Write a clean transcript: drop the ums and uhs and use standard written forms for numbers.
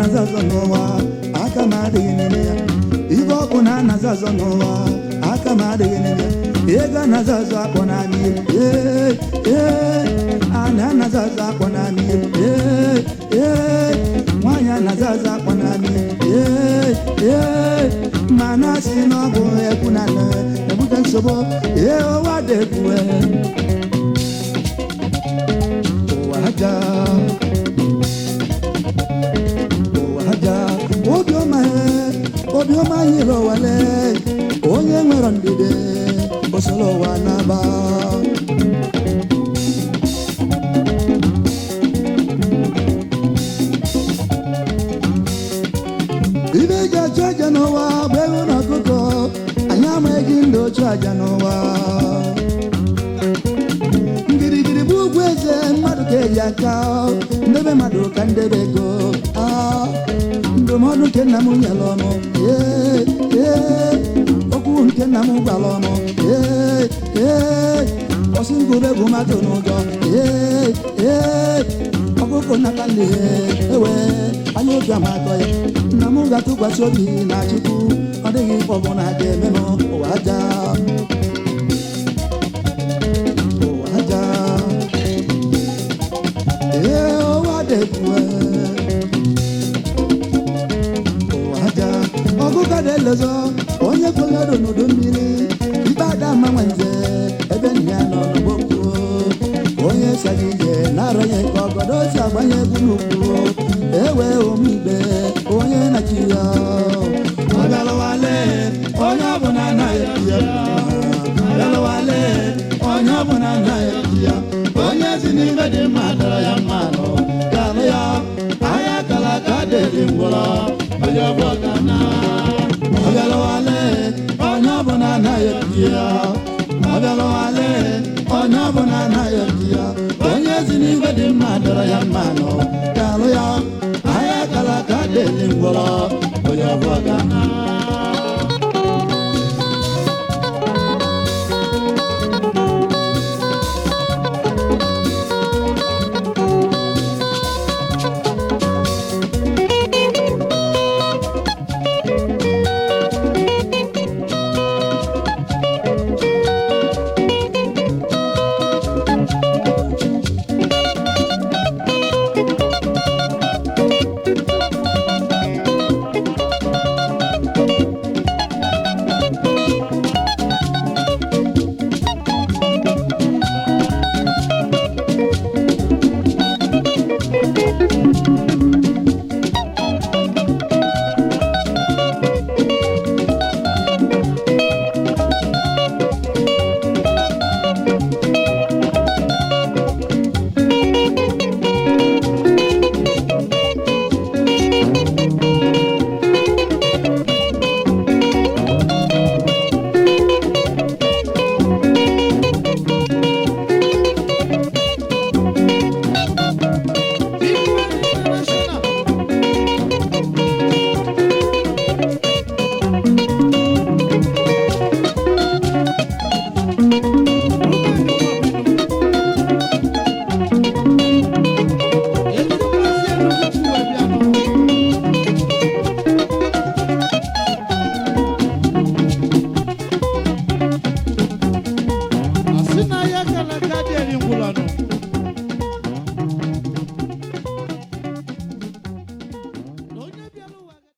na-azazo n'ụwa aka m adịghị n'ime ya ibe ọkụ na-anazazo n'ụwa aka m adịghị n'ime ya ego na-azazo akpọ n'amị anya na-azazo akpọ n'amị nwaanyị na-azazo akpọ n'amị mana si n'ọgwụ ekwu na ebute nsogbu ụwa dị ekwu ụwa aja obiọma yiri ụwale onye nwere ndidi osoro ụwa na-aba ibe eji achụ aja n'ụwa bụ ewu na ọkụkọ anyị amaghị ndị ochu aja n'ụwa ngirigiri bụ ugwu eze mmadụ ka eji aka ndebe mmadụ ka ndebe ego ndụmọdụ nke nna m nyere ọnụ okwu nke nna m gwara ọnụ ọsị ngụbe bụ mmadụ n'ụjọ ọkụkọ nnata nne ewe anya obi amatọ ya nna m ga-atụkwasị obi na Chukwu ọ dịghị ife ọbụla ga-eme m ụwa aja ụwa dịkwe ọgụga na-elezo onye kwenyere n'udu mmiri ibe ada ma nwenze ebe nna ya nọ n'ọgbọkwu onye saghị ije na-arọ ya ka ọgọdọ si agbanye egwu n'ukwu ewe omigbe onye na-achị ya ọbịalụwale onye ọbụla anaghị ya ọbịalụwale onye ọbụla anaghị ya onye si n'ibe dị mma dara ya mmanụ galụ ya anya kala ka dịrị ngwọrọ onye ọbụla ọbịalụwale onye ọbụla anaghị ya ọbịalụwale onye ọbụla anaghị ya onye si n'ibe dị mma dara ya mmanụ galụ ya anya kala ka dịrị ngwọrọ onye ọbụla